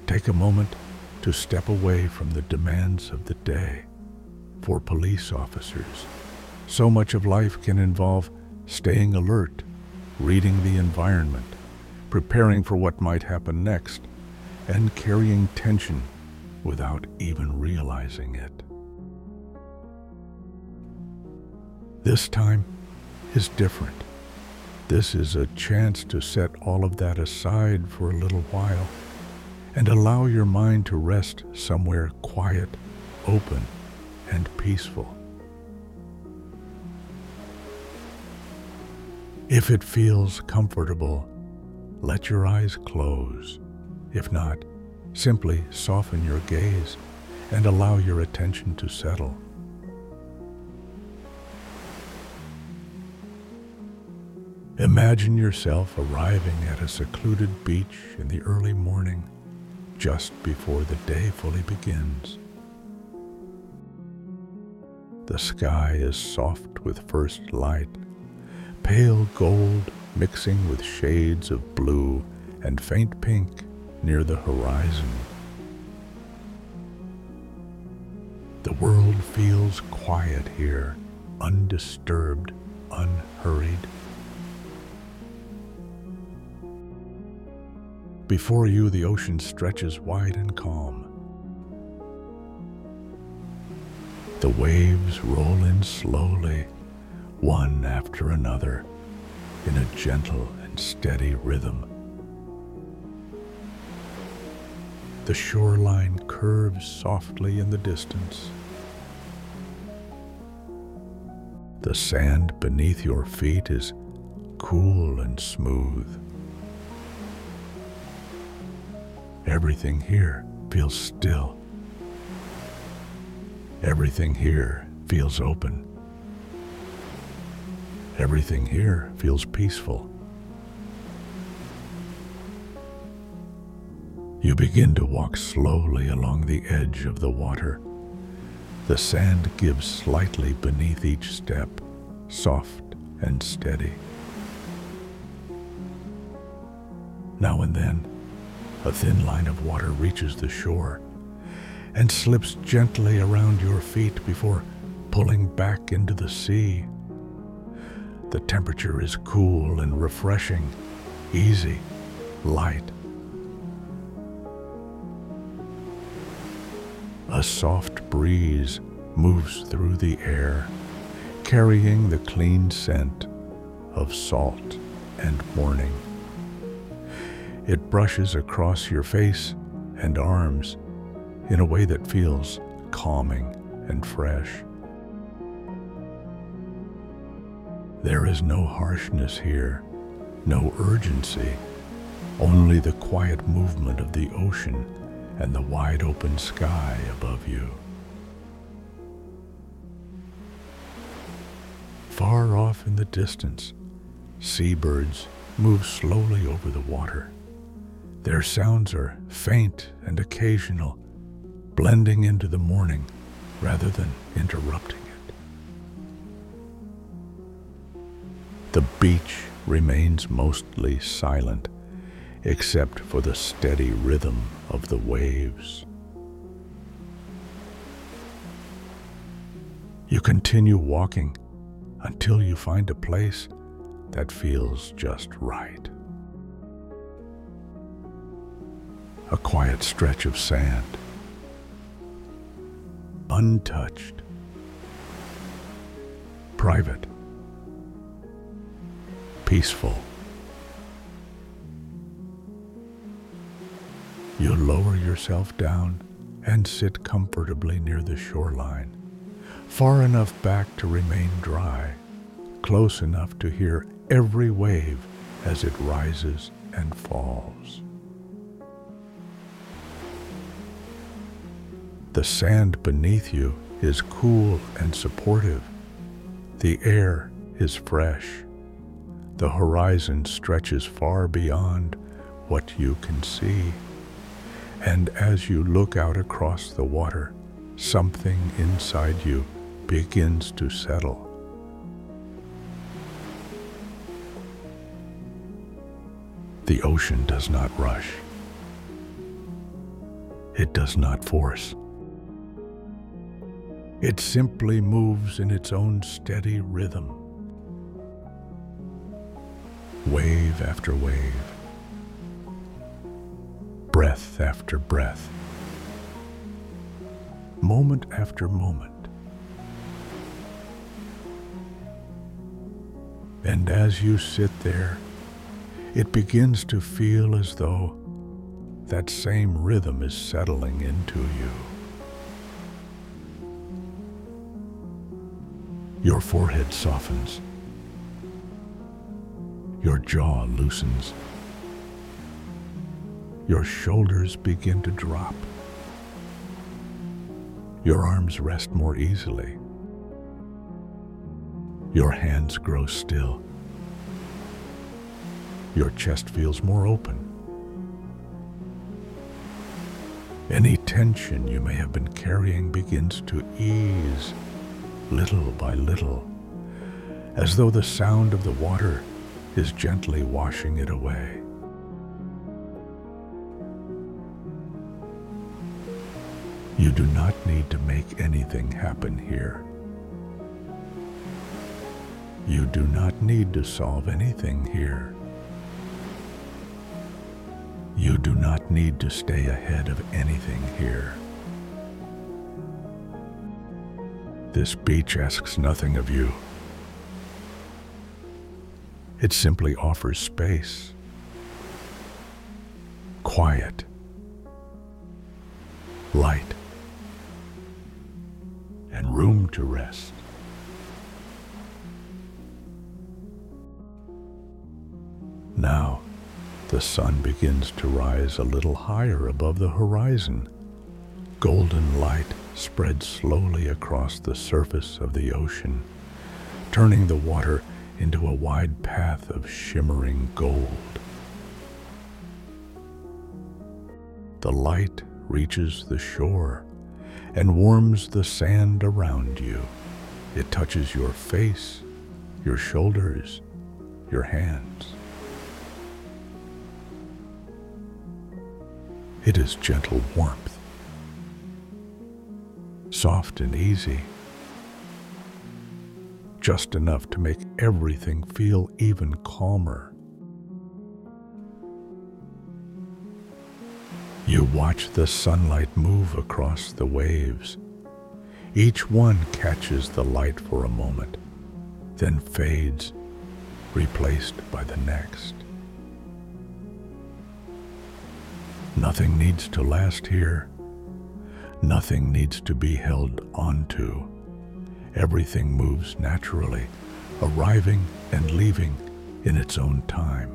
Take a moment to step away from the demands of the day. For police officers, so much of life can involve staying alert, reading the environment, preparing for what might happen next, and carrying tension without even realizing it. This time is different. This is a chance to set all of that aside for a little while and allow your mind to rest somewhere quiet, open, and peaceful. If it feels comfortable, let your eyes close. If not, simply soften your gaze and allow your attention to settle. Imagine yourself arriving at a secluded beach in the early morning, just before the day fully begins. The sky is soft with first light, pale gold mixing with shades of blue and faint pink near the horizon. The world feels quiet here, undisturbed, unhurried. Before you, the ocean stretches wide and calm. The waves roll in slowly, one after another, in a gentle and steady rhythm. The shoreline curves softly in the distance. The sand beneath your feet is cool and smooth. Everything here feels still. Everything here feels open. Everything here feels peaceful. You begin to walk slowly along the edge of the water. The sand gives slightly beneath each step, soft and steady. Now and then, a thin line of water reaches the shore and slips gently around your feet before pulling back into the sea. The temperature is cool and refreshing, easy, light. A soft breeze moves through the air, carrying the clean scent of salt and morning. It brushes across your face and arms in a way that feels calming and fresh. There is no harshness here, no urgency, only the quiet movement of the ocean and the wide open sky above you. Far off in the distance, seabirds move slowly over the water. Their sounds are faint and occasional, blending into the morning rather than interrupting it. The beach remains mostly silent, except for the steady rhythm of the waves. You continue walking until you find a place that feels just right. A quiet stretch of sand, untouched, private, peaceful. You lower yourself down and sit comfortably near the shoreline, far enough back to remain dry, close enough to hear every wave as it rises and falls. The sand beneath you is cool and supportive. The air is fresh. The horizon stretches far beyond what you can see. And as you look out across the water, something inside you begins to settle. The ocean does not rush. It does not force. It simply moves in its own steady rhythm. Wave after wave, breath after breath, moment after moment. And as you sit there, it begins to feel as though that same rhythm is settling into you. Your forehead softens. Your jaw loosens. Your shoulders begin to drop. Your arms rest more easily. Your hands grow still. Your chest feels more open. Any tension you may have been carrying begins to ease little by little, as though the sound of the water is gently washing it away. You do not need to make anything happen here. You do not need to solve anything here. You do not need to stay ahead of anything here. This beach asks nothing of you. It simply offers space, quiet, light, and room to rest. Now, the sun begins to rise a little higher above the horizon. Golden light spreads slowly across the surface of the ocean, turning the water into a wide path of shimmering gold. The light reaches the shore and warms the sand around you. It touches your face, your shoulders, your hands. It is gentle warmth, soft and easy, just enough to make everything feel even calmer. You watch the sunlight move across the waves. Each one catches the light for a moment, then fades, replaced by the next. Nothing needs to last here. Nothing needs to be held onto. Everything moves naturally, arriving and leaving in its own time.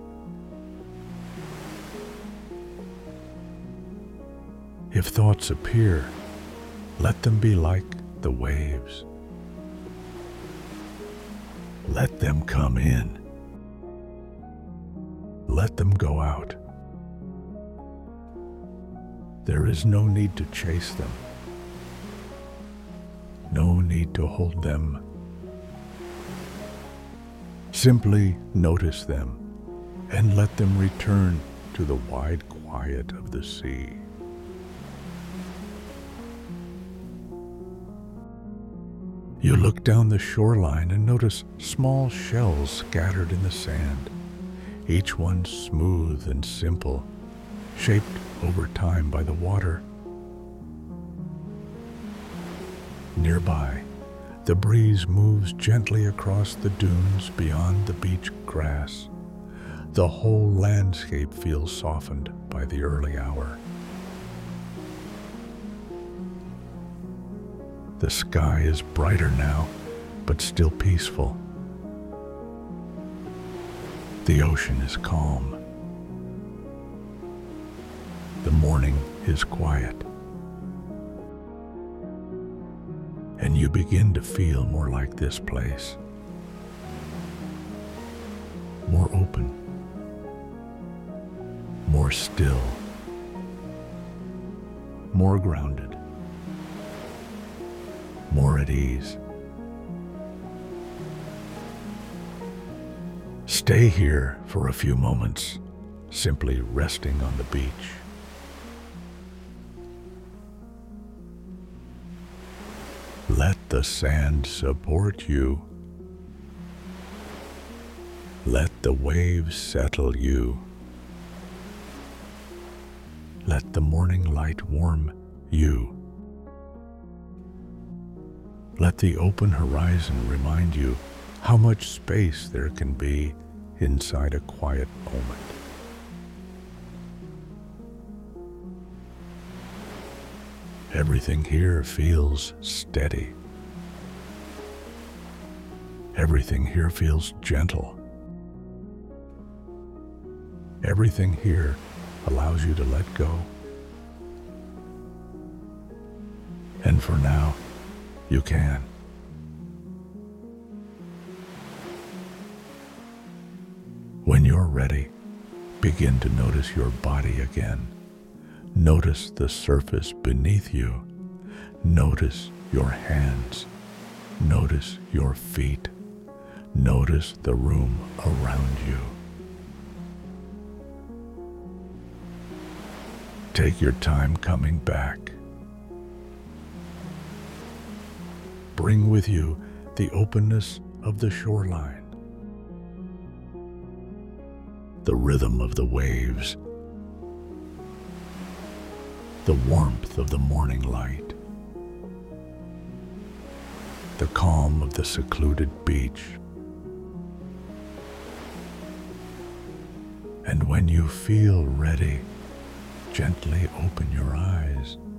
If thoughts appear, let them be like the waves. Let them come in. Let them go out. There is no need to chase them. No need to hold them. Simply notice them and let them return to the wide quiet of the sea. You look down the shoreline and notice small shells scattered in the sand, each one smooth and simple, shaped over time by the water. Nearby, the breeze moves gently across the dunes beyond the beach grass. The whole landscape feels softened by the early hour. The sky is brighter now, but still peaceful. The ocean is calm. The morning is quiet. And you begin to feel more like this place. More open. More still. More grounded. More at ease. Stay here for a few moments, simply resting on the beach. Let the sand support you. Let the waves settle you. Let the morning light warm you. Let the open horizon remind you how much space there can be inside a quiet moment. Everything here feels steady. Everything here feels gentle. Everything here allows you to let go. And for now, you can. When you're ready, begin to notice your body again. Notice the surface beneath you. Notice your hands. Notice your feet. Notice the room around you. Take your time coming back. Bring with you the openness of the shoreline, the rhythm of the waves, the warmth of the morning light, the calm of the secluded beach. And when you feel ready, gently open your eyes.